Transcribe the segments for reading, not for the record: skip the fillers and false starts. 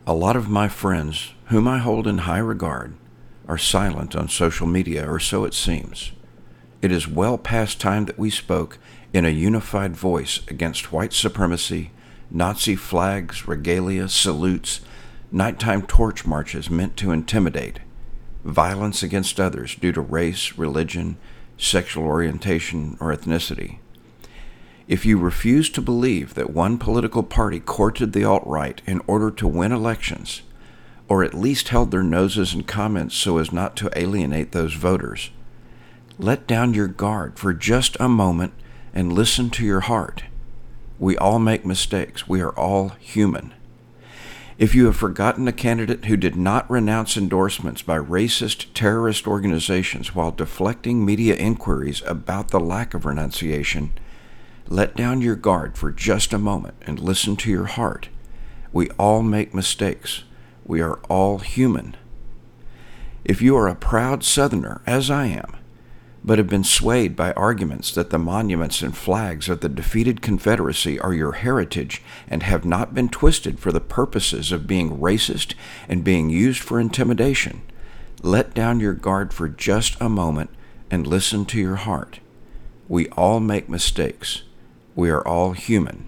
A lot of my friends, whom I hold in high regard, are silent on social media, or so it seems. It is well past time that we spoke in a unified voice against white supremacy, Nazi flags, regalia, salutes, nighttime torch marches meant to intimidate, violence against others due to race, religion, sexual orientation, or ethnicity. If you refuse to believe that one political party courted the alt-right in order to win elections, or at least held their noses in comments so as not to alienate those voters, let down your guard for just a moment and listen to your heart. We all make mistakes. We are all human. If you have forgotten a candidate who did not renounce endorsements by racist terrorist organizations while deflecting media inquiries about the lack of renunciation, let down your guard for just a moment and listen to your heart. We all make mistakes. We are all human. If you are a proud Southerner, as I am, but have been swayed by arguments that the monuments and flags of the defeated Confederacy are your heritage and have not been twisted for the purposes of being racist and being used for intimidation, let down your guard for just a moment and listen to your heart. We all make mistakes. We are all human.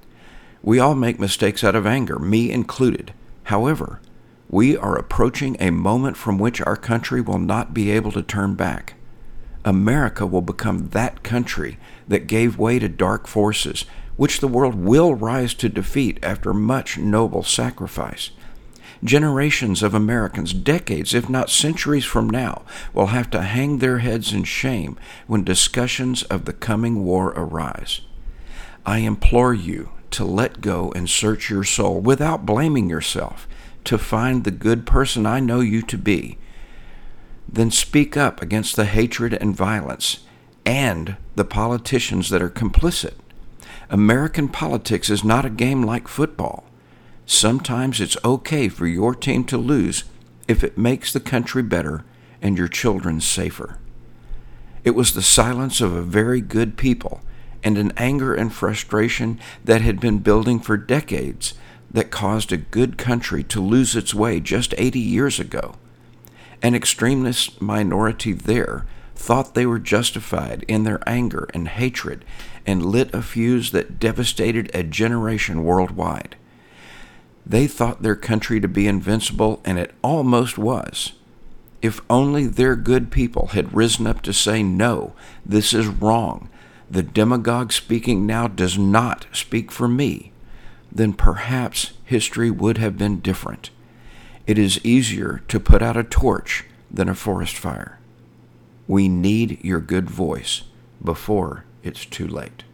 We all make mistakes out of anger, me included. However, we are approaching a moment from which our country will not be able to turn back. America will become that country that gave way to dark forces, which the world will rise to defeat after much noble sacrifice. Generations of Americans, decades if not centuries from now, will have to hang their heads in shame when discussions of the coming war arise. I implore you to let go and search your soul without blaming yourself, to find the good person I know you to be. Then speak up against the hatred and violence and the politicians that are complicit. American politics is not a game like football. Sometimes it's okay for your team to lose if it makes the country better and your children safer. It was the silence of a very good people and an anger and frustration that had been building for decades that caused a good country to lose its way just 80 years ago. An extremist minority there thought they were justified in their anger and hatred and lit a fuse that devastated a generation worldwide. They thought their country to be invincible, and it almost was. If only their good people had risen up to say, no, this is wrong. The demagogue speaking now does not speak for me, then perhaps history would have been different. It is easier to put out a torch than a forest fire. We need your good voice before it's too late.